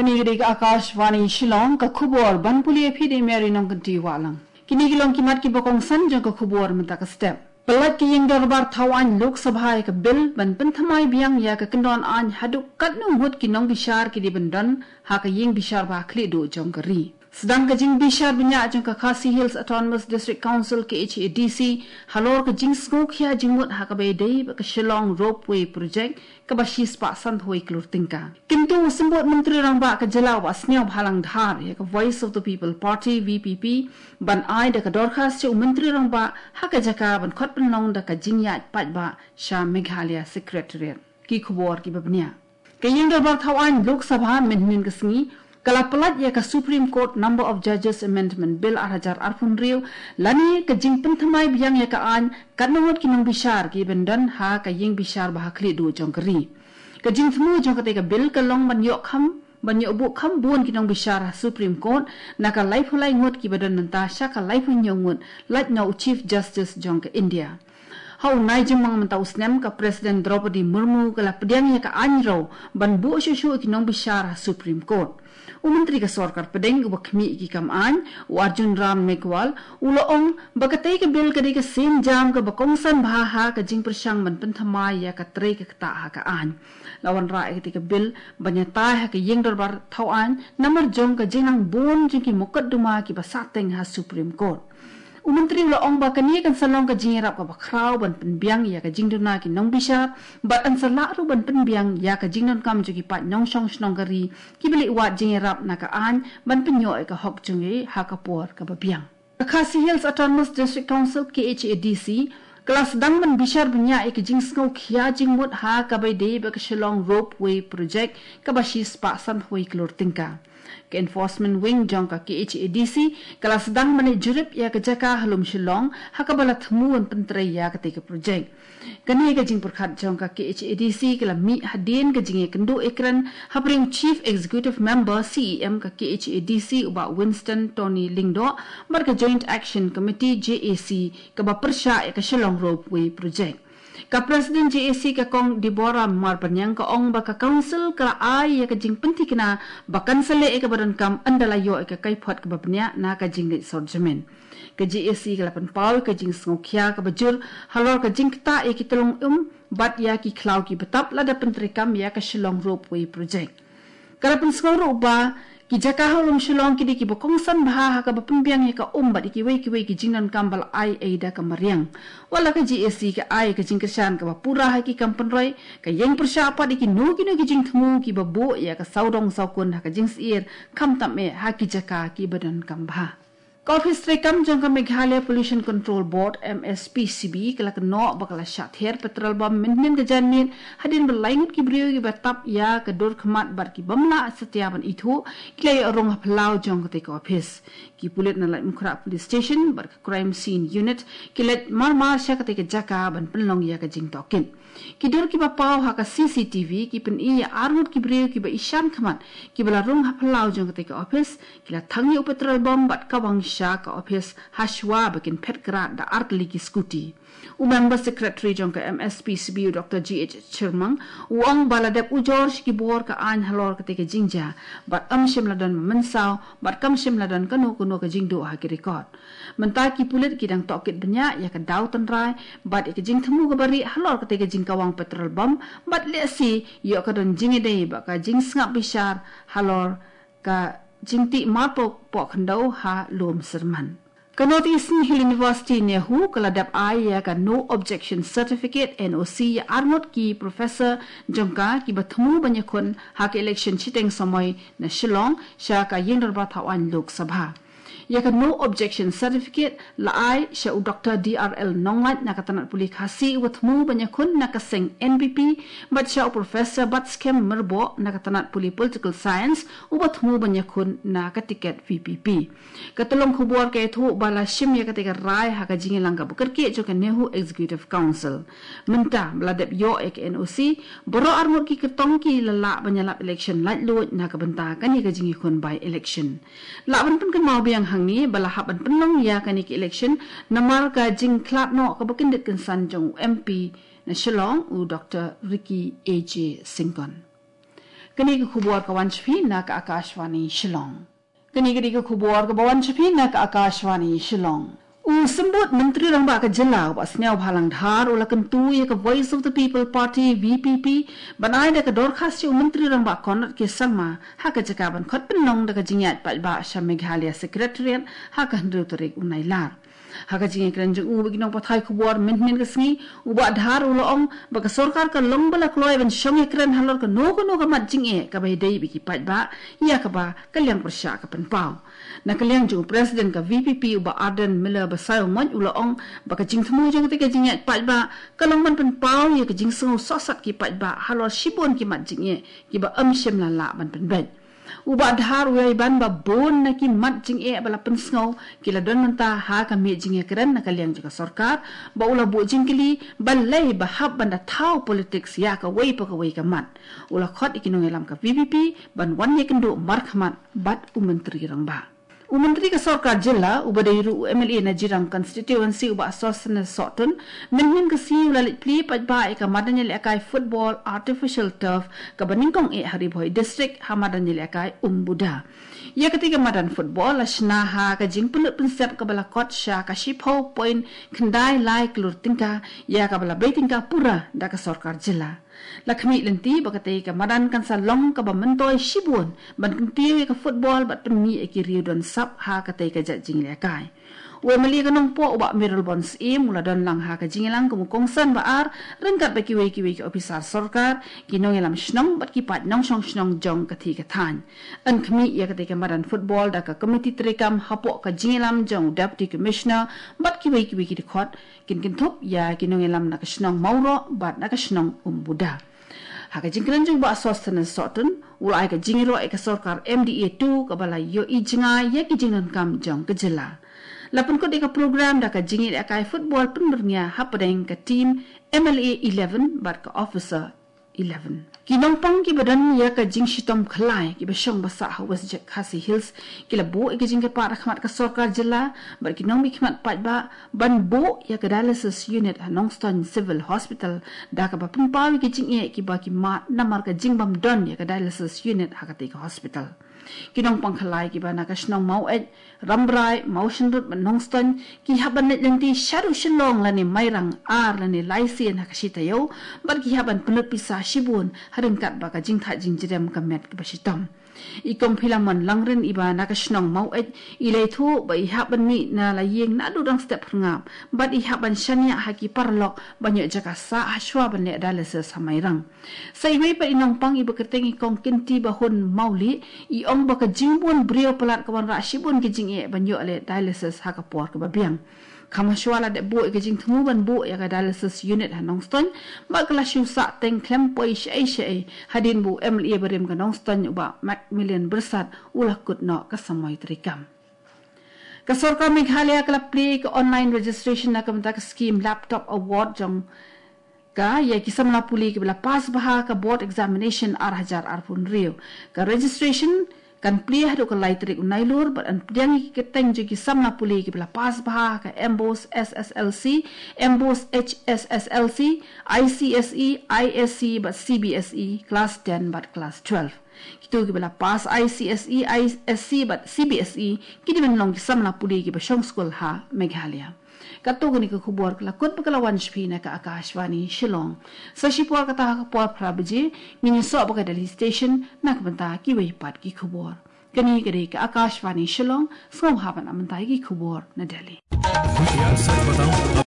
Kini gede ka Akashvani Shillong ka khubor banpuli phide meri nong kanti walang. Kini gilong kimat ki bokong san jong ka khubor menta ka step. Pelat ki yang darbar thawan Lok Sabha ka bil ban penthamai biang ya ka kendon an haduk katnu hut ki nong bishar ki di bendan ha ka ying bishar ba khli do jong ka ri. Sedang ka jing bishar binya jong ka Khasi Hills Autonomous District Council KHADC halor ka jing skok ya jingmut ha ka bay day ka Shillong Ropeway Project ka bashis pa san hoi klur tingka. Kintu sembut menteri rang ba ka jalaw asniaw halang dhar ya ka Voice of the People Party VPP ban ai da ka dorkhas che menteri rang ba ha ka jaka ban khot penong da ka jingya pat ba Sha Meghalaya Secretariat ki khubor ki babnia. Ka ying darbar thawan Lok Sabha min kasngi Kala pelat ya ka Supreme Court Number of Judges Amendment Bill 2018 lani ka jing penthamai biang ya ka an kanawat kinong bishar ki bendan ha ka ying bishar bah khli du jong kri ka jing thmu jong ka te ka bill ka long ban yok bu kham buon kinong bishar Supreme Court na ka lai phulai ngot ki badan nanta sha ka lai phun yongut lat no Chief Justice jong ka India. Hau nai jemang mentau snem ka President Draupadi Murmu kala pediang ya ka anro ban bu shu kinong bishar Supreme Court. Menteri ka Sarkar Pedeng ubakmi ki kaman Arjun Ram Meghwal uloong bagatai ka bil kadi ka sim jam ka bakongsan baha ka jing persang man penthamai ya ka tre ka ta ha ka an lawan ra ka bil banyata ha ka yeng darbar thawan namar jong ka jinang bon jing ki mukaddama ki basateng ha Supreme Court. Menteri uloong bakani kan salong ka jingrap ka bakraw ban penbiang ya ka jingduna ki nong bishar bat an sala ru ban penbiang ya ka jingdon kam juki pat nong song snong kari ki beli wat jingrap na ka an ban penyo ka hok jungi ha ka por ka babiang. Khasi Hills Autonomous District Council KHADC kelas dang ban bishar bunya ka jing sngo khia jingmut ha ka bai de ba ka Shillong Ropeway Project ka bashis pa san hui klur tingka. Ke Enforcement Wing jong ka KHADC kala sedang manajurip ya kejaka halum Shillong hakabala thmuan pentrai ya ka project kani ka jing perkhat jong ka KHADC kala mi hadin ka jing kendo ekran hapring Chief Executive Member CEM ka KHADC uba Winston Tony Lingdo bar ka Joint Action Committee JAC ka ba persya ya ka Shillong Ropeway Project. Ka President JAC ka kong Deborah Marpanyang ka ong baka council ka ay ya ka jing penti kina bakan sale ka badan kam andalayo ka kay pot ka babnya na ka jing sorjamen ka JAC ka lapan paw ka jing sngokya ka bajur halor ka jing ta ya ki tulong bat ya ki klaw ki betap lada pentri kam ya ka Shillong Ropeway Project kalapan sngoro ba ki jaka halum Shillong ki di ki bokongsan baha ka bapembiang ya ka bat ki wei ki jingnan kambal ai aida ka mariang wala ka GSC ka ai ka jingkersan ka pura ha ki kampenroi ka yeng persapa di ki no ki jing thmu ki babo ya ka saudong saukun ha ka jing sier kam tame ha ki jaka ki badan kambha. Office Rekam jong ka Meghalaya Pollution Control Board MSPCB kala no bakala syather petrol bom min ka janmin hadin berlaingut ki brio ki batap ya ka dor khmat bar ki bamla setiaban itu kilai orong haplau jong ka office ki pulit na lai mukra police station bar ka crime scene unit kilet mar sya ka jaka ban penlong ya ka jing tokin ki dor ki bapaw ha ka CCTV ki pen iya armut ki brio ki ba isyan khmat ki bala rong haplau jong ka office kila thangi petrol bom bat ka wang sya ka office hashwa bakin petgrat da artli ki skuti Member Secretary jong ka MSPCB Dr. GH Chirmang uang baladap ujor ki bor ka an halor ka te jingja bat shim ladan mensaw bat kam shim ladan kanu ka jingdo ha ki record menta ki pulit ki dang tokit benya ya ka daw tanrai bat ki jing themu ka bari halor ka te jing kawang petrol bom bat le si yo ka don jingi dei ba ka jing ngap bishar halor ka jingti mapo po khandau ha lom serman ka North Eastern Hill University ne hu kaladap ai ya ka no objection certificate NOC ya armot ki professor jongka ki bathmu banyakon ha ka election chiteng samoi na Shillong sha ka yeng darba thawan Lok Sabha ya ka no objection certificate la ai sha Dr. DRL Nonglat na katanat puli khasi wathmu banyakon na kaseng NBP bat sha professor Batskem Merbo na katanat puli political science ubathmu banyakon na ka ticket VPP katulong khubor kay thu bala shim ya katika rai ha ka jingilang ka bukerke jo ka Nehu Executive Council menta bladep yo ek NOC boro armor ki ketong ki lala banyalap election lat lo na ka benta kan ka jingi khon by election la ban pun kan mau biang hangi bala haban penong ya kan ki election namar ka jing klat no ka bukindet kan sanjong MP na Shillong u Dr. Ricky AJ Singkon Kini ke khubor kawan Shpi nak Akashvani Shillong. Kini ke khubor ke bawan Shpi nak Akashvani Shillong. Sembut Menteri Rang Bak Jela wa sneau bhalang dhar ula kentu ye ke Voice of the People Party VPP banai da ke dorkhas chu Menteri Rang Bak Konat ke Sangma ha ke jakaban khot penong da ke jingyat pat ba Sham Meghalaya Secretariat ha ka hendru tarik unai lar. Haka jingi keren jeng ubi ginong pathai kubur min ke sengi uba dhar ula ong baka sorkar ka long bala kloy ban shongi keren halor ka no mat jingi ka bai dei biki pat ba ya ka ba kalyang persya ka penpau na kalyang jeng presiden ka VPP uba Arden Miller basayo mon ula ong baka jing temu jeng tika jingi pat ba kalong man penpau ya ka jing sengu sosat ki pat ba halor shibon ki mat jingi ki ba shem lala ban penbet uba dhar uyai ban ba bon na ki mat jing bala pensngau kila don menta ha ka me jing keren na kalyang juga sorkar ba ula bu jing kili balai ba hab banda thau politics ya ka wei pa ka wei ka mat ula khot ikinong elam ka VPP ban wan ye kendo mar khamat bat Menteri Rang Bak Menteri ke Sorkar Jela uba dairu MLA na jirang constituency uba Sosna Sotun min ke si ulalit pli pat ba ka madanya le akai football artificial turf ka baningkong hari boy district hamadanya le akai Buda. Ya ketika madan football asna ha ka jing pulut pensep ka bala kot sha ka shipho point kendai lai klur tingka ya ka bala betingka pura da ka Sorkar Jela. Lakmi lenti bakatai ka madan kan salong ka bamentoi shibun ban kentiwe ka football bat pemi ekiri don sap ha katai ka jajing lekai we mali ka nong po uba miral bons mula don lang ha ka jingilang kumukongsan baar rengkat baki we ki ofisar sorkar kinong elam shnong bat ki pat nong shnong jong kathi ka than an khmi ya katai ka madan football da ka committee trekam hapo ka jingilam jong deputy commissioner bat ki we ki khot kin thop ya kinong elam na ka shnong mauro bat na ka shnong Buda. Haka jingkran jung ba Sosna Sotun ulai ka jingiro ka sorkar MDA 2 ka bala yo I jinga ya ki jingnan kam jong ka Jela. Lapun ko ka program da ka jingir ka football penbernya hapadeng ka team MLA 11 bat ka officer 11. Kinong pang ki badan ya ka jing shitom khlai ki basong basa West Jack Khasi Hills kila bo ka jing ka para khmat ka sorkar Jela bar kinong mi khmat pat ba ban bo ya ka dialysis unit Nongston Civil Hospital da ka ba pumpawi ki jing ki ba ki mat namar ka jing bam don ya ka dialysis unit hakati ka hospital. Kinong pang khlai ki ba na ka snong mau rambrai motion road Nongston ki haban net lenti sharu shlong lani mairang ar lani laisien hakashita yo bar ki haban penut pisa shibun harengkat baka jing tha jing jirem kamet ke basitom ikom philamon langren iba nakashnong mauet ilai thu ba ihaban ni na layeng na dudang step ngam bat ihaban shania haki parlok banyak jaka sa ashwa bane dialysis samairang saiwe pa inong pang iba kerteng ikong kinti bahun mauli iong baka jingbun brio pelat kawan rashibun ke jing banyak le dialysis hakapor ke babiang Kamashwala de bo ke jing tmu ban bo ya ka dialysis unit Nongston ba kala shu sa teng klem poi shai hadin bu MLA berem ka Nongston uba Macmillan bersat ulah kut no ka samai trikam ka Sorkar Meghalaya kala play ka online registration na kamta ka scheme laptop award jong ka ya kisamla puli ke bela pas baha ka board examination arhajar arpun rio ka registration kan play hadu ka laitrik unailur but an pdiangi ki teng jogi samna puli ki bela pas baha ka embos SSLC embos HSSLC ICSE ISC but CBSE class 10 but class 12 kitu ki bela pas ICSE ISC but CBSE ki dimen long ki samna puli ki ba shong school ha Meghalaya kato gani ka khubor kala kut pakalawan shpi na ka Akashvani Shillong sa shipor ka ta ka por prabaji ngini so ba ka Delhi station na ka banta ki wei pat ki khubor kani gari ka Akashvani Shillong so haban amanta ki khubor na Delhi